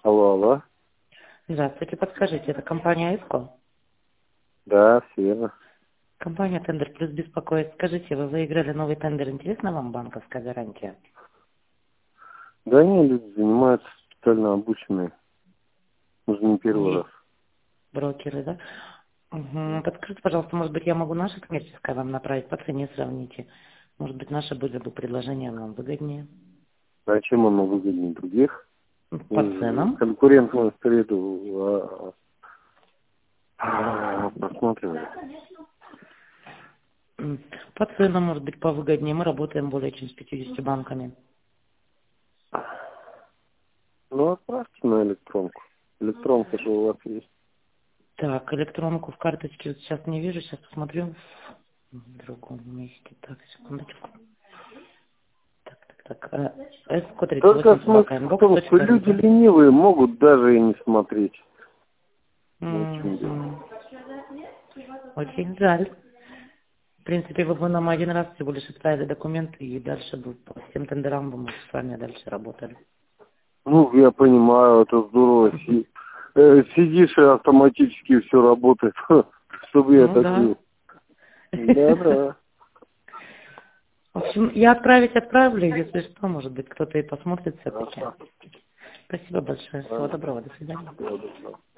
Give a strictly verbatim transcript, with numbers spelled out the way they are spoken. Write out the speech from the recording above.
Алло, алло. Здравствуйте, подскажите, это компания ЭСКО? Да, все верно. Компания Тендер Плюс беспокоит. Скажите, вы выиграли новый тендер, интересна вам банковская гарантия? Да не, люди занимаются специально обученные. Уже не первый Есть раз. брокеры, да? Угу. Подскажите, пожалуйста, может быть, я могу наше коммерческое вам направить, по цене сравните. Может быть, наше были бы предложения вам выгоднее. А чем оно выгоднее других? По В ценам? конкурентную среду а, а, просматривали. М, По ценам, может быть, повыгоднее. Мы работаем более чем с пятьюдесятью банками. Ну, отправьте на электронку. Электронка же у вас есть. Так, электронку в карточке вот сейчас не вижу, сейчас посмотрю в другом месте. Так, секундочку. Так, так, так. эско тридцать Только восемь смысл собака в том, что инбокс.ру, люди да? ленивые могут даже и не смотреть. Вот в чем дело. Мгм. Очень жаль. В принципе, вы бы нам один раз всего лишь отправили документы, и дальше бы по всем тендерам бы мы с вами дальше работали. Ну, я понимаю, это здорово. Си- э, Сидишь и автоматически все работает, чтобы я Ну так да. был. Да-да. В общем, я отправить отправлю, если что, может быть, кто-то и посмотрит все-таки. Ага. Спасибо большое. Всего Ладно. доброго. До свидания. Всего доброго.